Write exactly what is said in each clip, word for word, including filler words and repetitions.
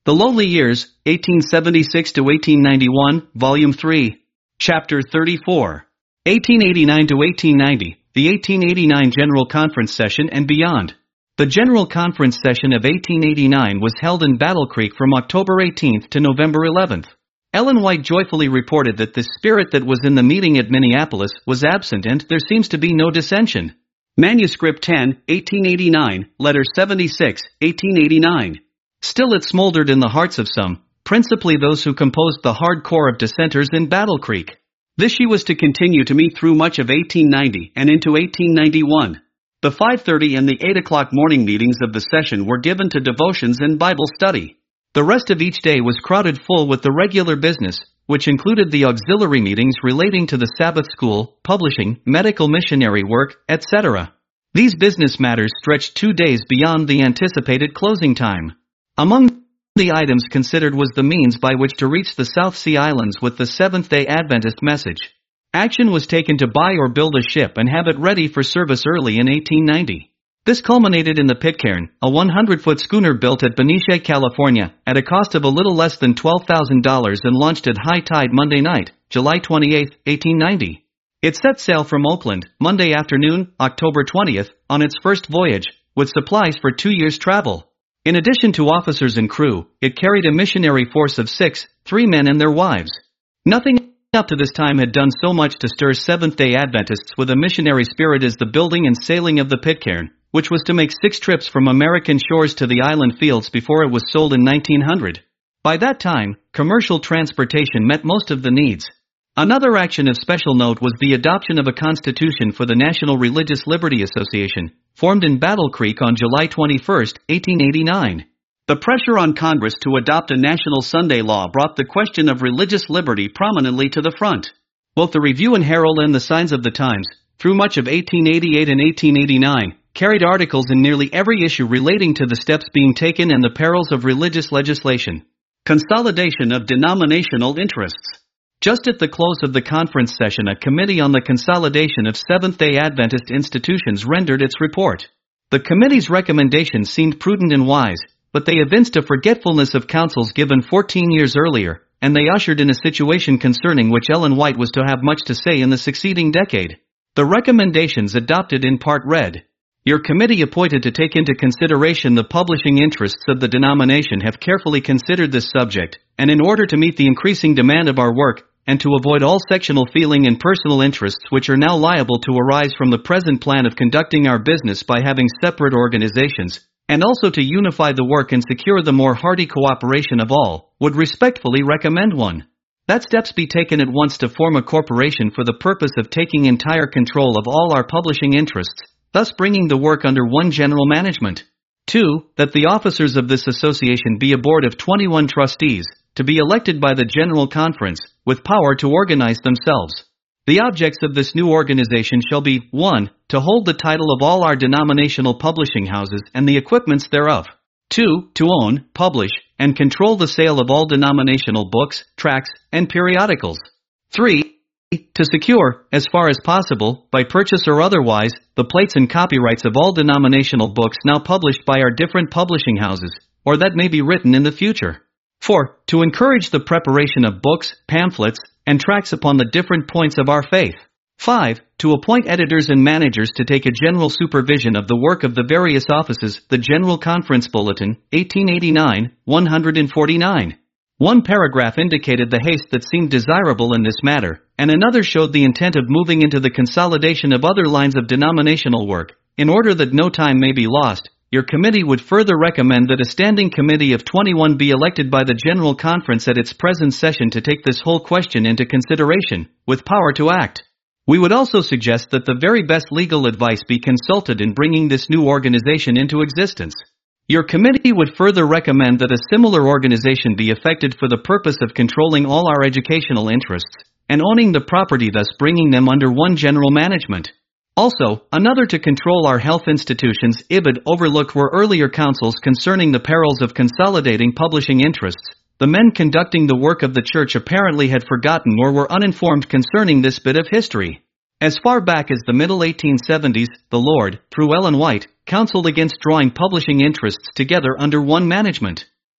The Lowly Years, eighteen seventy-six to eighteen ninety-one, Volume three. Chapter thirty-four. eighteen eighty-nine to eighteen ninety, the eighteen eighty-nine General Conference Session and beyond. The General Conference Session of eighteen eighty-nine was held in Battle Creek from October eighteenth to November eleventh. Ellen White joyfully reported that the spirit that was in the meeting at Minneapolis was absent and there seems to be no dissension. Manuscript ten, eighteen eighty-nine, Letter seventy-six, eighteen eighty-nine. Still it smoldered in the hearts of some, principally those who composed the hard core of dissenters in Battle Creek. This she was to continue to meet through much of eighteen ninety and into eighteen ninety-one. The five thirty and the eight o'clock morning meetings of the session were given to devotions and Bible study. The rest of each day was crowded full with the regular business, which included the auxiliary meetings relating to the Sabbath school, publishing, medical missionary work, et cetera. These business matters stretched two days beyond the anticipated closing time. Among the items considered was the means by which to reach the South Sea Islands with the Seventh-day Adventist message. Action was taken to buy or build a ship and have it ready for service early in eighteen ninety. This culminated in the Pitcairn, a one hundred foot schooner built at Benicia, California, at a cost of a little less than twelve thousand dollars and launched at high tide Monday night, July twenty-eighth, eighteen ninety. It set sail from Oakland, Monday afternoon, October twentieth, on its first voyage, with supplies for two years' travel. In addition to officers and crew, it carried a missionary force of six, three men and their wives. Nothing up to this time had done so much to stir Seventh-day Adventists with a missionary spirit as the building and sailing of the Pitcairn, which was to make six trips from American shores to the island fields before it was sold in nineteen hundred. By that time, commercial transportation met most of the needs. Another action of special note was the adoption of a constitution for the National Religious Liberty Association, formed in Battle Creek on July twenty-first, eighteen eighty-nine. The pressure on Congress to adopt a national Sunday law brought the question of religious liberty prominently to the front. Both the Review and Herald and the Signs of the Times, through much of eighteen eighty-eight and eighteen eighty-nine, carried articles in nearly every issue relating to the steps being taken and the perils of religious legislation. Consolidation of denominational interests. Just at the close of the conference session, a committee on the consolidation of Seventh-day Adventist institutions rendered its report. The committee's recommendations seemed prudent and wise, but they evinced a forgetfulness of counsels given fourteen years earlier, and they ushered in a situation concerning which Ellen White was to have much to say in the succeeding decade. The recommendations adopted in part read, "Your committee appointed to take into consideration the publishing interests of the denomination have carefully considered this subject, and in order to meet the increasing demand of our work, and to avoid all sectional feeling and personal interests which are now liable to arise from the present plan of conducting our business by having separate organizations, and also to unify the work and secure the more hearty cooperation of all, would respectfully recommend one. That steps be taken at once to form a corporation for the purpose of taking entire control of all our publishing interests, thus bringing the work under one general management. Two, that the officers of this association be a board of twenty-one trustees, to be elected by the General Conference, with power to organize themselves. The objects of this new organization shall be, one. To hold the title of all our denominational publishing houses and the equipments thereof. two. To own, publish, and control the sale of all denominational books, tracts, and periodicals. three. To secure, as far as possible, by purchase or otherwise, the plates and copyrights of all denominational books now published by our different publishing houses, or that may be written in the future. four. To encourage the preparation of books, pamphlets, and tracts upon the different points of our faith. five. To appoint editors and managers to take a general supervision of the work of the various offices. The General Conference Bulletin, eighteen eighty-nine, one forty-nine. One paragraph indicated the haste that seemed desirable in this matter, and another showed the intent of moving into the consolidation of other lines of denominational work. In order that no time may be lost, your committee would further recommend that a standing committee of twenty-one be elected by the General Conference at its present session to take this whole question into consideration, with power to act. We would also suggest that the very best legal advice be consulted in bringing this new organization into existence. Your committee would further recommend that a similar organization be effected for the purpose of controlling all our educational interests, and owning the property, thus bringing them under one general management. Also, another to control our health institutions. I B I D overlooked were earlier counsels concerning the perils of consolidating publishing interests. The men conducting the work of the church apparently had forgotten or were uninformed concerning this bit of history. As far back as the middle eighteen seventies, the Lord, through Ellen White, counseled against drawing publishing interests together under one management.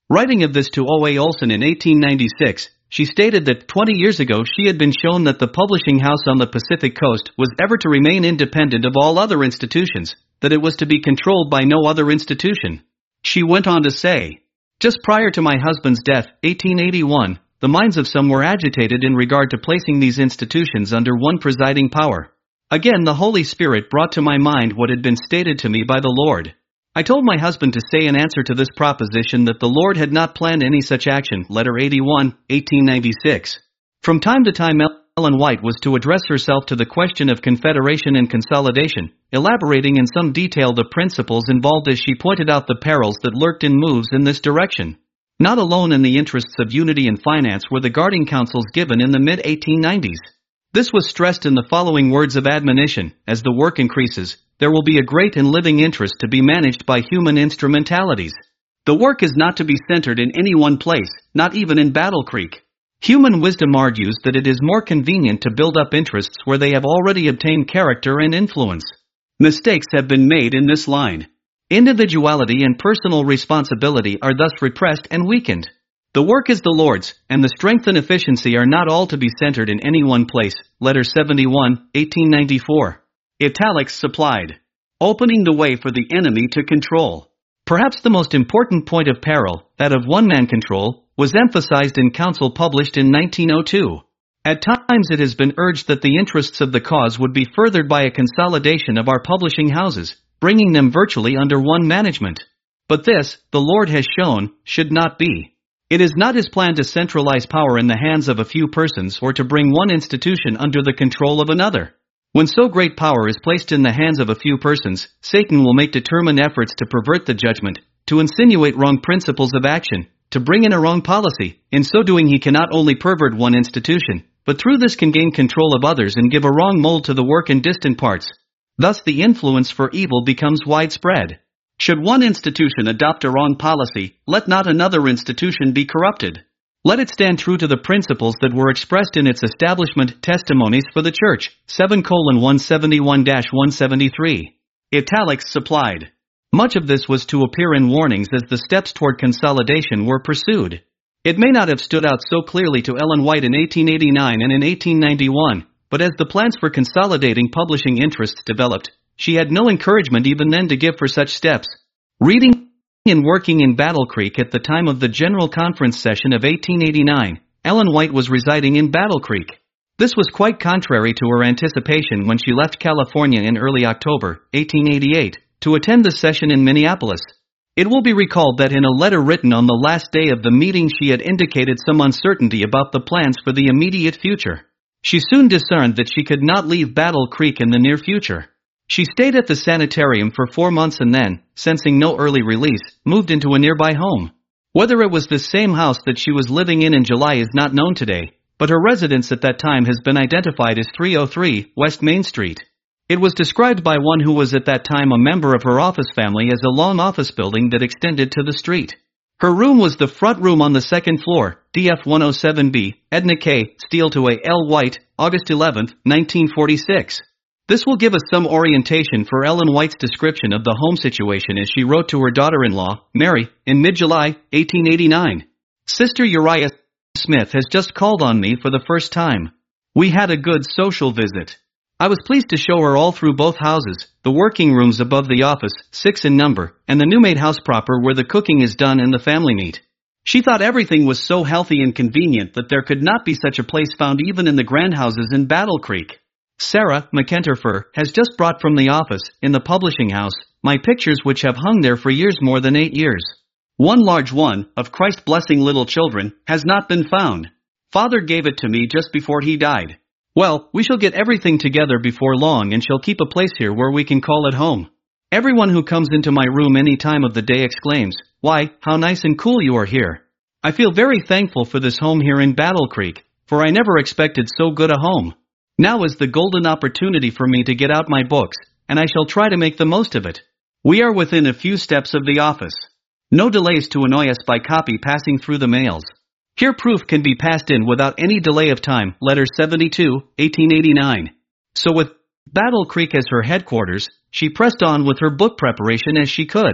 Writing of this to O A Olson in eighteen ninety-six, she stated that twenty years ago she had been shown that the publishing house on the Pacific Coast was ever to remain independent of all other institutions, that it was to be controlled by no other institution. She went on to say, "Just prior to my husband's death, eighteen eighty-one, the minds of some were agitated in regard to placing these institutions under one presiding power. Again the Holy Spirit brought to my mind what had been stated to me by the Lord. I told my husband to say in answer to this proposition that the Lord had not planned any such action." Letter eighty-one, eighteen ninety-six. From time to time Ellen White was to address herself to the question of confederation and consolidation, elaborating in some detail the principles involved as she pointed out the perils that lurked in moves in this direction. Not alone in the interests of unity and finance were the guarding counsels given in the mid eighteen nineties. This was stressed in the following words of admonition: "As the work increases, there will be a great and living interest to be managed by human instrumentalities. The work is not to be centered in any one place, not even in Battle Creek. Human wisdom argues that it is more convenient to build up interests where they have already obtained character and influence. Mistakes have been made in this line. Individuality and personal responsibility are thus repressed and weakened. The work is the Lord's, and the strength and efficiency are not all to be centered in any one place." Letter seventy-one, eighteen ninety-four. Italics supplied. Opening the way for the enemy to control. Perhaps the most important point of peril, that of one-man control, was emphasized in counsel published in nineteen oh two. At times it has been urged that the interests of the cause would be furthered by a consolidation of our publishing houses, bringing them virtually under one management. But this, the Lord has shown, should not be. It is not His plan to centralize power in the hands of a few persons or to bring one institution under the control of another. When so great power is placed in the hands of a few persons, Satan will make determined efforts to pervert the judgment, to insinuate wrong principles of action, to bring in a wrong policy. In so doing he can not only pervert one institution, but through this can gain control of others and give a wrong mold to the work in distant parts. Thus the influence for evil becomes widespread. Should one institution adopt a wrong policy, let not another institution be corrupted. Let it stand true to the principles that were expressed in its establishment testimonies for the Church, seven colon one seventy-one dash one seventy-three. Italics supplied. Much of this was to appear in warnings as the steps toward consolidation were pursued. It may not have stood out so clearly to Ellen White in eighteen eighty-nine and in eighteen ninety-one, but as the plans for consolidating publishing interests developed, she had no encouragement even then to give for such steps. Reading and working in Battle Creek at the time of the General Conference session of eighteen eighty-nine, Ellen White was residing in Battle Creek. This was quite contrary to her anticipation when she left California in early October, eighteen eighty-eight, to attend the session in Minneapolis. It will be recalled that in a letter written on the last day of the meeting she had indicated some uncertainty about the plans for the immediate future. She soon discerned that she could not leave Battle Creek in the near future. She stayed at the sanitarium for four months and then, sensing no early release, moved into a nearby home. Whether it was the same house that she was living in in July is not known today, but her residence at that time has been identified as three oh three West Main Street. It was described by one who was at that time a member of her office family as a long office building that extended to the street. Her room was the front room on the second floor, D F one oh seven B, Edna K. Steele to A. L. White, August eleventh, nineteen forty-six. This will give us some orientation for Ellen White's description of the home situation as she wrote to her daughter-in-law, Mary, in mid-July, eighteen eighty-nine. Sister Uriah Smith has just called on me for the first time. We had a good social visit. I was pleased to show her all through both houses, the working rooms above the office, six in number, and the new-made house proper where the cooking is done and the family meet. She thought everything was so healthy and convenient that there could not be such a place found even in the grand houses in Battle Creek. Sarah McEnterfer has just brought from the office, in the publishing house, my pictures which have hung there for years more than eight years. One large one, of Christ blessing little children, has not been found. Father gave it to me just before he died. Well, we shall get everything together before long and shall keep a place here where we can call it home. Everyone who comes into my room any time of the day exclaims, "Why, how nice and cool you are here." I feel very thankful for this home here in Battle Creek, for I never expected so good a home. Now is the golden opportunity for me to get out my books, and I shall try to make the most of it. We are within a few steps of the office. No delays to annoy us by copy passing through the mails. Here proof can be passed in without any delay of time. Letter seventy-two, eighteen eighty-nine. So with Battle Creek as her headquarters, she pressed on with her book preparation as she could.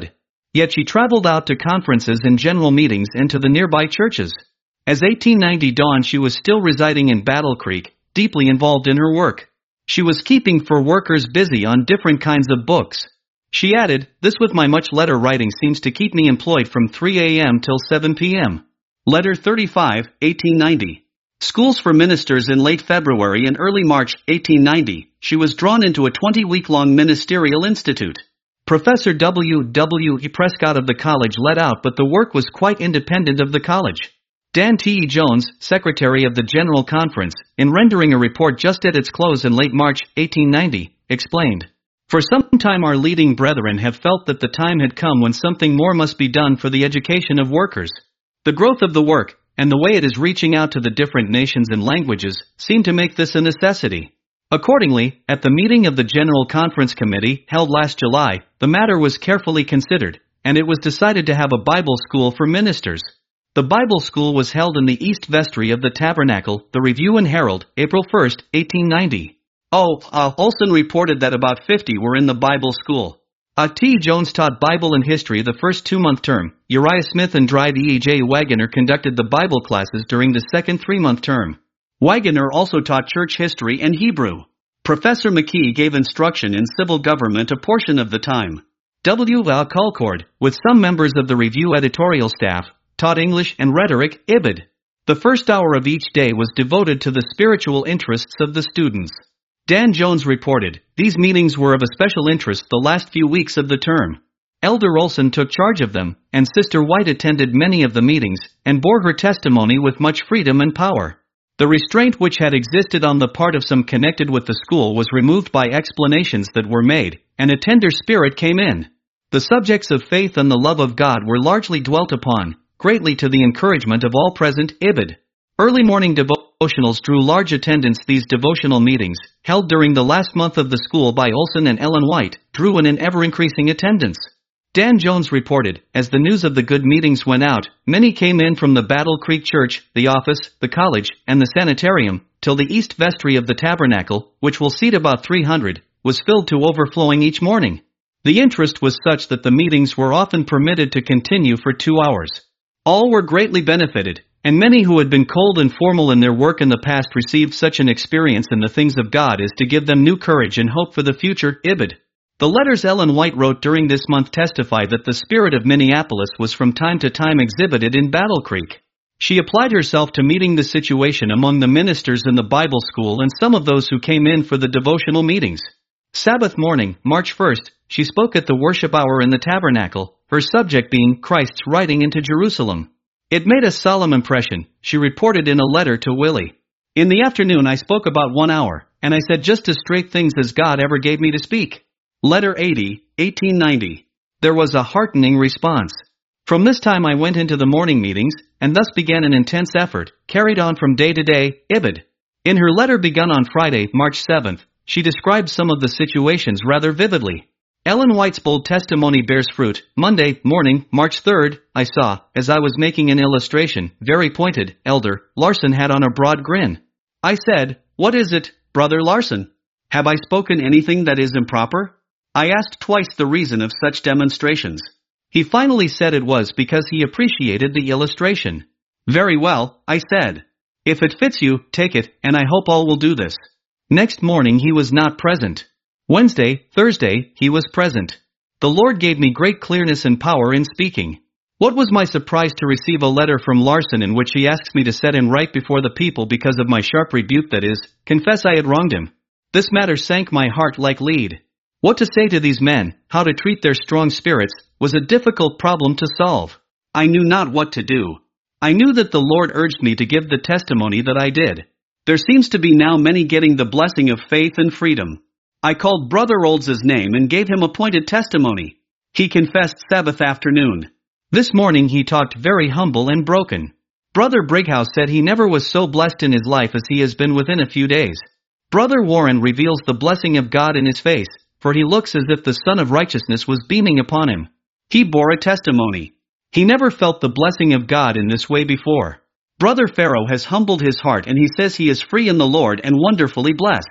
Yet she traveled out to conferences and general meetings and to the nearby churches. As eighteen ninety dawned, she was still residing in Battle Creek, deeply involved in her work. She was keeping for workers busy on different kinds of books. She added, "This with my much letter writing seems to keep me employed from three a m till seven p m Letter thirty-five, eighteen ninety. Schools for Ministers. In late February and early March, eighteen ninety, she was drawn into a twenty-week-long ministerial institute. Professor W W E Prescott of the college led out, but the work was quite independent of the college. Dan T E Jones, secretary of the General Conference, in rendering a report just at its close in late March, eighteen ninety, explained, "For some time our leading brethren have felt that the time had come when something more must be done for the education of workers. The growth of the work, and the way it is reaching out to the different nations and languages, seem to make this a necessity. Accordingly, at the meeting of the General Conference Committee, held last July, the matter was carefully considered, and it was decided to have a Bible school for ministers. The Bible school was held in the East Vestry of the Tabernacle, the Review and Herald, April first, eighteen ninety. Oh, uh, Olson reported that about fifty were in the Bible school. A. T. Jones taught Bible and history the first two-month term. Uriah Smith and Dryde E. J. Wagoner conducted the Bible classes during the second three-month term. Wagoner also taught church history and Hebrew. Professor McKee gave instruction in civil government a portion of the time. W. L. Colcord, with some members of the Review editorial staff, taught English and rhetoric, Ibid. The first hour of each day was devoted to the spiritual interests of the students. Dan Jones reported, "These meetings were of a special interest the last few weeks of the term. Elder Olson took charge of them, and Sister White attended many of the meetings, and bore her testimony with much freedom and power. The restraint which had existed on the part of some connected with the school was removed by explanations that were made, and a tender spirit came in. The subjects of faith and the love of God were largely dwelt upon, greatly to the encouragement of all present, Ibid. Early morning devotionals drew large attendance. These devotional meetings, held during the last month of the school by Olson and Ellen White, drew an ever-increasing attendance." Dan Jones reported, "As the news of the good meetings went out, many came in from the Battle Creek Church, the office, the college, and the sanitarium, till the East Vestry of the Tabernacle, which will seat about three hundred, was filled to overflowing each morning. The interest was such that the meetings were often permitted to continue for two hours. All were greatly benefited, and many who had been cold and formal in their work in the past received such an experience in the things of God as to give them new courage and hope for the future, Ibid." The letters Ellen White wrote during this month testify that the spirit of Minneapolis was from time to time exhibited in Battle Creek. She applied herself to meeting the situation among the ministers in the Bible school and some of those who came in for the devotional meetings. Sabbath morning, March first, she spoke at the worship hour in the tabernacle, her subject being Christ's riding into Jerusalem. "It made a solemn impression," she reported in a letter to Willie. "In the afternoon I spoke about one hour, and I said just as straight things as God ever gave me to speak." Letter eighty, eighteen ninety. There was a heartening response. "From this time I went into the morning meetings, and thus began an intense effort, carried on from day to day, Ibid." In her letter begun on Friday, March seventh, she described some of the situations rather vividly. Ellen White's bold testimony bears fruit. "Monday morning, March third, I saw, as I was making an illustration, very pointed, Elder Larson had on a broad grin. I said, 'What is it, Brother Larson? Have I spoken anything that is improper?' I asked twice the reason of such demonstrations. He finally said it was because he appreciated the illustration. 'Very well,' I said. 'If it fits you, take it, and I hope all will do this.' Next morning he was not present. Wednesday, Thursday, he was present. The Lord gave me great clearness and power in speaking. What was my surprise to receive a letter from Larson in which he asks me to set him right before the people because of my sharp rebuke, that is, confess I had wronged him. This matter sank my heart like lead. What to say to these men, how to treat their strong spirits, was a difficult problem to solve. I knew not what to do. I knew that the Lord urged me to give the testimony that I did. There seems to be now many getting the blessing of faith and freedom. I called Brother Olds' name and gave him appointed testimony. He confessed Sabbath afternoon. This morning he talked very humble and broken. Brother Brighouse said he never was so blessed in his life as he has been within a few days. Brother Warren reveals the blessing of God in his face, for he looks as if the Sun of Righteousness was beaming upon him. He bore a testimony. He never felt the blessing of God in this way before. Brother Farrow has humbled his heart and he says he is free in the Lord and wonderfully blessed.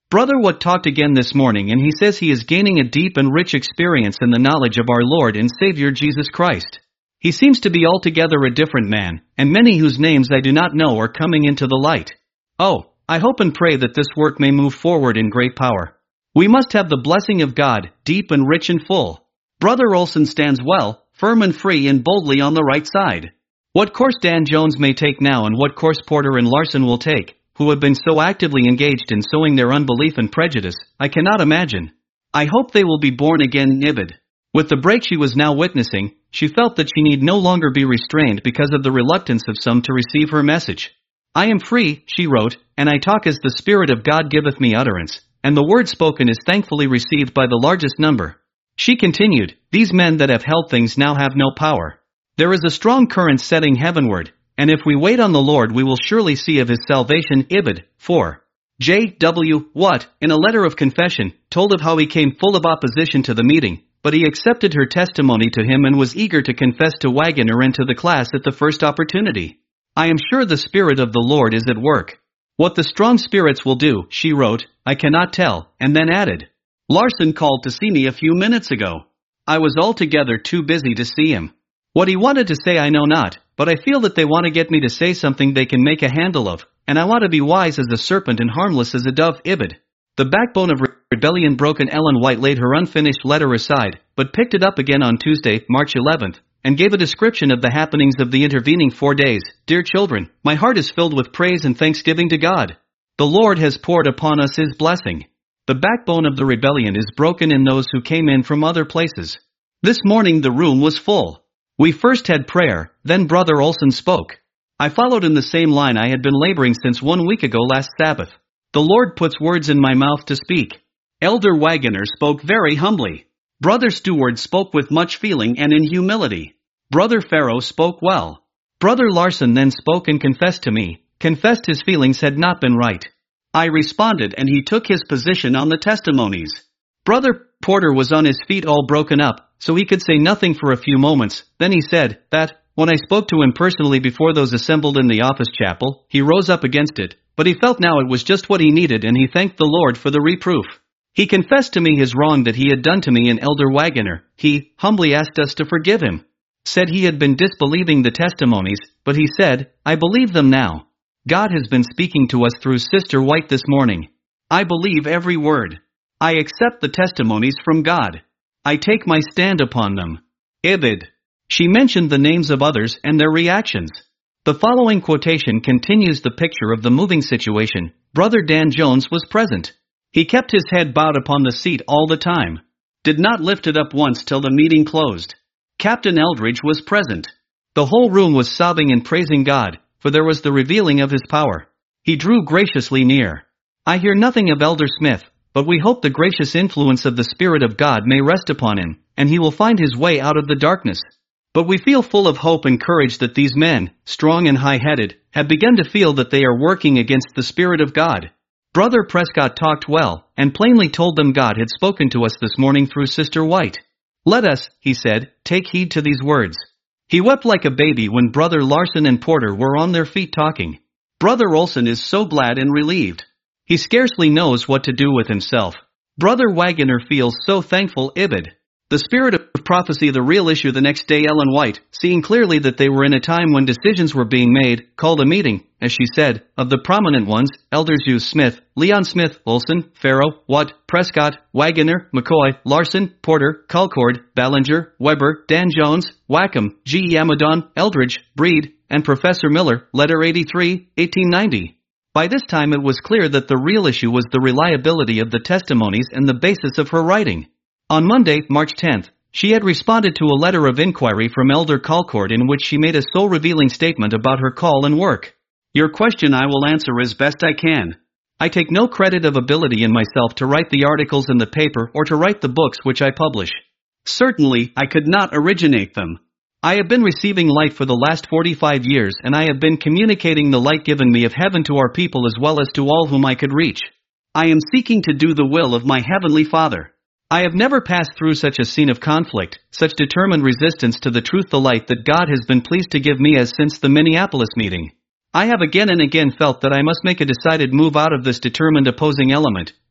Brother Watt talked again this morning and he says he is gaining a deep and rich experience in the knowledge of our Lord and Savior Jesus Christ. He seems to be altogether a different man, and many whose names I do not know are coming into the light. Oh, I hope and pray that this work may move forward in great power. We must have the blessing of God, deep and rich and full. Brother Olson stands well, firm and free and boldly on the right side. What course Dan Jones may take now and what course Porter and Larson will take, who have been so actively engaged in sowing their unbelief and prejudice, I cannot imagine. I hope they will be born again. Ibid. With the break she was now witnessing, she felt that she need no longer be restrained because of the reluctance of some to receive her message. I am free, she wrote, and I talk as the Spirit of God giveth me utterance, and the word spoken is thankfully received by the largest number. She continued, these men that have held things now have no power. There is a strong current setting heavenward, and if we wait on the Lord we will surely see of his salvation. Ibid. four. J W Watt, in a letter of confession, told of how he came full of opposition to the meeting, but he accepted her testimony to him and was eager to confess to Waggoner and to the class at the first opportunity. I am sure the Spirit of the Lord is at work. What the strong spirits will do, she wrote, I cannot tell, and then added. Larson called to see me a few minutes ago. I was altogether too busy to see him. What he wanted to say I know not, but I feel that they want to get me to say something they can make a handle of, and I want to be wise as a serpent and harmless as a dove. Ibid. The backbone of rebellion broken. Ellen White laid her unfinished letter aside, but picked it up again on Tuesday, March eleventh, and gave a description of the happenings of the intervening four days. Dear children, my heart is filled with praise and thanksgiving to God. The Lord has poured upon us his blessing. The backbone of the rebellion is broken in those who came in from other places. This morning the room was full. We first had prayer, then Brother Olson spoke. I followed in the same line I had been laboring since one week ago last Sabbath. The Lord puts words in my mouth to speak. Elder Waggoner spoke very humbly. Brother Stewart spoke with much feeling and in humility. Brother Farrow spoke well. Brother Larson then spoke and confessed to me, confessed his feelings had not been right. I responded and he took his position on the testimonies. Brother Porter was on his feet all broken up, so he could say nothing for a few moments. Then he said that, when I spoke to him personally before those assembled in the office chapel, he rose up against it, but he felt now it was just what he needed and he thanked the Lord for the reproof. He confessed to me his wrong that he had done to me and Elder Waggoner. He humbly asked us to forgive him. Said he had been disbelieving the testimonies, but he said, I believe them now. God has been speaking to us through Sister White this morning. I believe every word. I accept the testimonies from God. I take my stand upon them. Ibid. She mentioned the names of others and their reactions. The following quotation continues the picture of the moving situation. Brother Dan Jones was present. He kept his head bowed upon the seat all the time. Did not lift it up once till the meeting closed. Captain Eldridge was present. The whole room was sobbing and praising God, for there was the revealing of his power. He drew graciously near. I hear nothing of Elder Smith, but we hope the gracious influence of the Spirit of God may rest upon him, and he will find his way out of the darkness. But we feel full of hope and courage that these men, strong and high-headed, have begun to feel that they are working against the Spirit of God. Brother Prescott talked well, and plainly told them God had spoken to us this morning through Sister White. Let us, he said, take heed to these words. He wept like a baby when Brother Larson and Porter were on their feet talking. Brother Olson is so glad and relieved. He scarcely knows what to do with himself. Brother Waggoner feels so thankful. Ibid. The spirit of prophecy, the real issue. The next day Ellen White, seeing clearly that they were in a time when decisions were being made, called a meeting, as she said, of the prominent ones, Elders Hugh Smith, Leon Smith, Olson, Farrow, Watt, Prescott, Waggoner, McCoy, Larson, Porter, Colcord, Ballinger, Weber, Dan Jones, Wackham, G. E. Amadon, Eldridge, Breed, and Professor Miller, letter eighty-three, eighteen ninety. By this time it was clear that the real issue was the reliability of the testimonies and the basis of her writing. On Monday, March tenth, she had responded to a letter of inquiry from Elder Colcord in which she made a soul-revealing statement about her call and work. Your question I will answer as best I can. I take no credit of ability in myself to write the articles in the paper or to write the books which I publish. Certainly, I could not originate them. I have been receiving light for the last forty-five years and I have been communicating the light given me of heaven to our people as well as to all whom I could reach. I am seeking to do the will of my heavenly Father. I have never passed through such a scene of conflict, such determined resistance to the truth, the light that God has been pleased to give me as since the Minneapolis meeting. I have again and again felt that I must make a decided move out of this determined opposing element,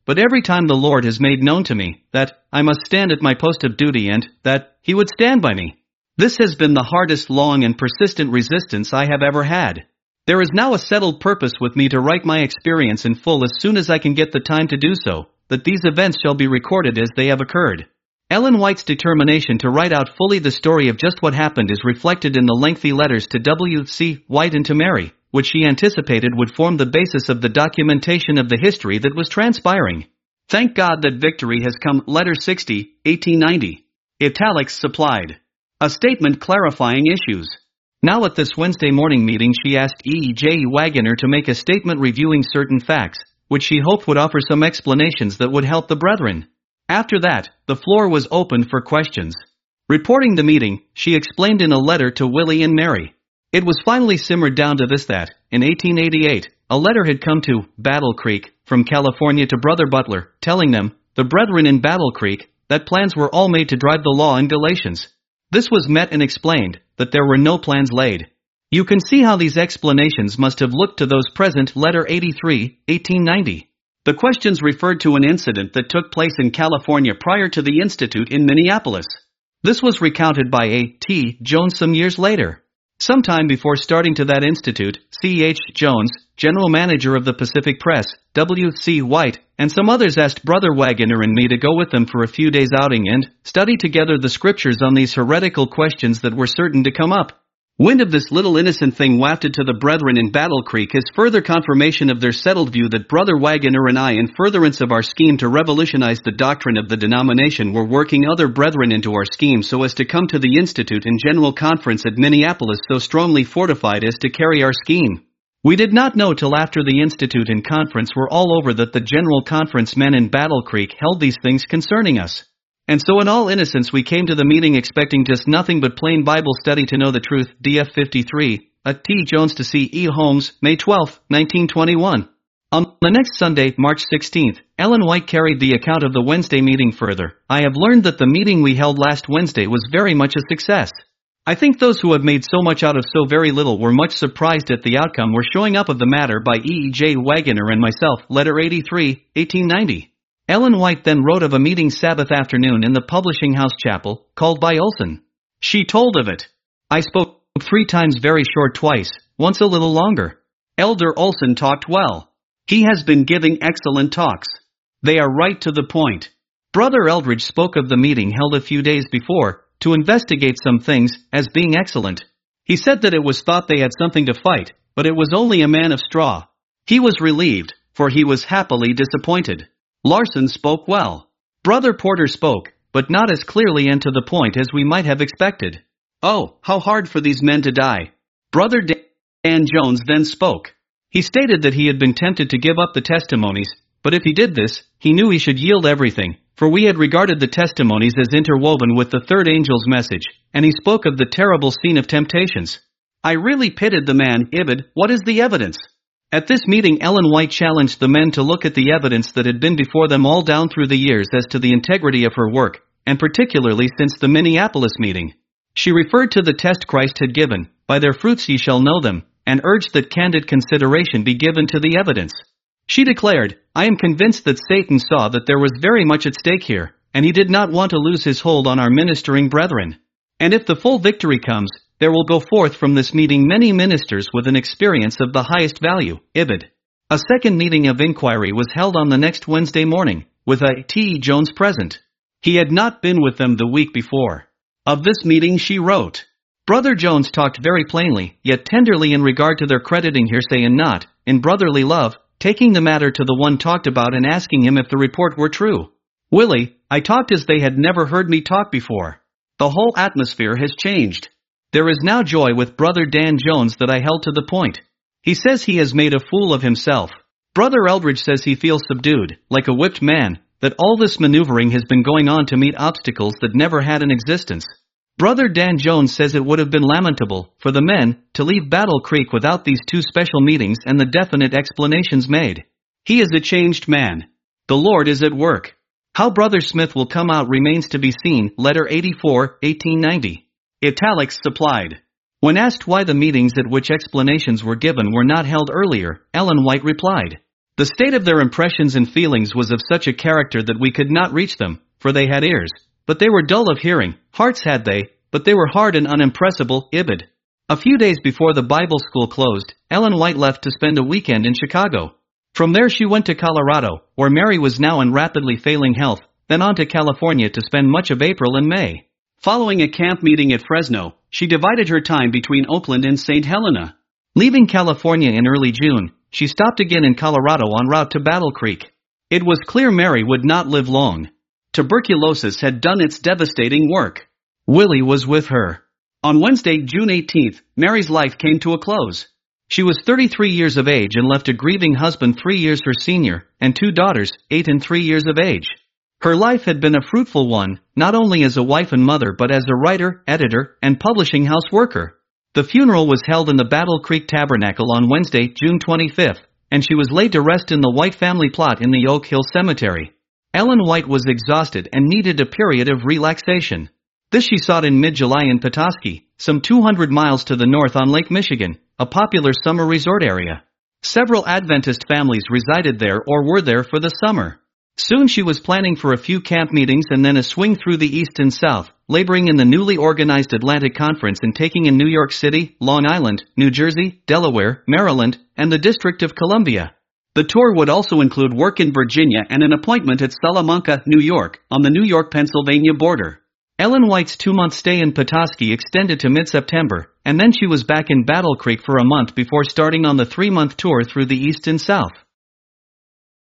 but every time the Lord has made known to me that I must stand at my post of duty and that He would stand by me. This has been the hardest, long and persistent resistance I have ever had. There is now a settled purpose with me to write my experience in full as soon as I can get the time to do so, that these events shall be recorded as they have occurred. Ellen White's determination to write out fully the story of just what happened is reflected in the lengthy letters to W C White and to Mary, which she anticipated would form the basis of the documentation of the history that was transpiring. Thank God that victory has come. Letter sixty, eighteen ninety. Italics supplied. A statement clarifying issues. Now at this Wednesday morning meeting she asked E J Wagoner to make a statement reviewing certain facts, which she hoped would offer some explanations that would help the brethren. After that, the floor was opened for questions. Reporting the meeting, she explained in a letter to Willie and Mary. It was finally simmered down to this: that, in eighteen eighty-eight, a letter had come to Battle Creek from California to Brother Butler, telling them, the brethren in Battle Creek, that plans were all made to drive the law in Galatians. This was met and explained, that there were no plans laid. You can see how these explanations must have looked to those present. Letter eighty-three, eighteen ninety. The questions referred to an incident that took place in California prior to the Institute in Minneapolis. This was recounted by A T Jones some years later. Sometime before starting to that institute, C H Jones, general manager of the Pacific Press, W C White, and some others asked Brother Wagoner and me to go with them for a few days outing and study together the scriptures on these heretical questions that were certain to come up. Wind of this little innocent thing wafted to the brethren in Battle Creek is further confirmation of their settled view that Brother Wagoner and I, in furtherance of our scheme to revolutionize the doctrine of the denomination, were working other brethren into our scheme so as to come to the Institute and General Conference at Minneapolis so strongly fortified as to carry our scheme. We did not know till after the Institute and Conference were all over that the General Conference men in Battle Creek held these things concerning us. And so in all innocence we came to the meeting expecting just nothing but plain Bible study to know the truth. D F fifty-three, A T Jones to C E Holmes, May twelfth, nineteen twenty-one. On the next Sunday, March sixteenth, Ellen White carried the account of the Wednesday meeting further. I have learned that the meeting we held last Wednesday was very much a success. I think those who have made so much out of so very little were much surprised at the outcome or showing up of the matter by E J Wagoner and myself. Letter eighty-three, eighteen ninety. Ellen White then wrote of a meeting Sabbath afternoon in the Publishing House Chapel, called by Olson. She told of it. I spoke three times, very short twice, once a little longer. Elder Olson talked well. He has been giving excellent talks. They are right to the point. Brother Eldridge spoke of the meeting held a few days before, to investigate some things, as being excellent. He said that it was thought they had something to fight, but it was only a man of straw. He was relieved, for he was happily disappointed. Larson spoke well. Brother Porter spoke, but not as clearly and to the point as we might have expected. Oh, how hard for these men to die. Brother Dan Jones then spoke. He stated that he had been tempted to give up the testimonies, but if he did this, he knew he should yield everything, for we had regarded the testimonies as interwoven with the third angel's message, and he spoke of the terrible scene of temptations. I really pitied the man. Ibid, what is the evidence? At this meeting Ellen White challenged the men to look at the evidence that had been before them all down through the years as to the integrity of her work, and particularly since the Minneapolis meeting. She referred to the test Christ had given, by their fruits ye shall know them, and urged that candid consideration be given to the evidence. She declared, I am convinced that Satan saw that there was very much at stake here, and he did not want to lose his hold on our ministering brethren. And if the full victory comes, there will go forth from this meeting many ministers with an experience of the highest value. Ibid. A second meeting of inquiry was held on the next Wednesday morning, with A T Jones present. He had not been with them the week before. Of this meeting she wrote, Brother Jones talked very plainly, yet tenderly in regard to their crediting hearsay and not, in brotherly love, taking the matter to the one talked about and asking him if the report were true. Willie, I talked as they had never heard me talk before. The whole atmosphere has changed. There is now joy with Brother Dan Jones that I held to the point. He says he has made a fool of himself. Brother Eldridge says he feels subdued, like a whipped man, that all this maneuvering has been going on to meet obstacles that never had an existence. Brother Dan Jones says it would have been lamentable for the men to leave Battle Creek without these two special meetings and the definite explanations made. He is a changed man. The Lord is at work. How Brother Smith will come out remains to be seen. Letter eighty-four, eighteen ninety. Italics supplied. When asked why the meetings at which explanations were given were not held earlier, Ellen White replied, The state of their impressions and feelings was of such a character that we could not reach them, for they had ears, but they were dull of hearing, hearts had they, but they were hard and unimpressible. Ibid. A few days before the Bible school closed, Ellen White left to spend a weekend in Chicago. From there she went to Colorado, where Mary was now in rapidly failing health, then on to California to spend much of April and May. Following a camp meeting at Fresno, she divided her time between Oakland and Saint Helena. Leaving California in early June, she stopped again in Colorado en route to Battle Creek. It was clear Mary would not live long. Tuberculosis had done its devastating work. Willie was with her. On Wednesday, June eighteenth, Mary's life came to a close. She was thirty-three years of age and left a grieving husband three years her senior, and two daughters, eight and three years of age. Her life had been a fruitful one, not only as a wife and mother but as a writer, editor, and publishing house worker. The funeral was held in the Battle Creek Tabernacle on Wednesday, June twenty-fifth, and she was laid to rest in the White family plot in the Oak Hill Cemetery. Ellen White was exhausted and needed a period of relaxation. This she sought in mid-July in Petoskey, some two hundred miles to the north on Lake Michigan, a popular summer resort area. Several Adventist families resided there or were there for the summer. Soon she was planning for a few camp meetings and then a swing through the east and south, laboring in the newly organized Atlantic Conference and taking in New York City, Long Island, New Jersey, Delaware, Maryland, and the District of Columbia. The tour would also include work in Virginia and an appointment at Salamanca, New York, on the New York-Pennsylvania border. Ellen White's two-month stay in Petoskey extended to mid-September, and then she was back in Battle Creek for a month before starting on the three-month tour through the east and south.